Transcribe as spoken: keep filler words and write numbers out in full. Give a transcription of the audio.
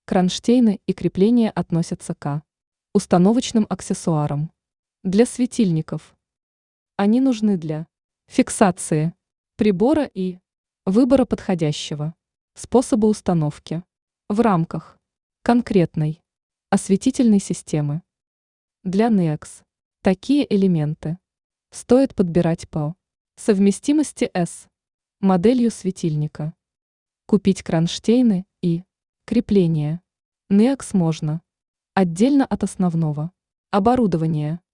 Кронштейны и крепления относятся к установочным аксессуарам для светильников. Они нужны для фиксации прибора и выбора подходящего способа установки в рамках конкретной осветительной системы. Для НЕКС такие элементы стоит подбирать по совместимости с моделью светильника. Купить кронштейны и крепления НЕКС можно отдельно от основного оборудования.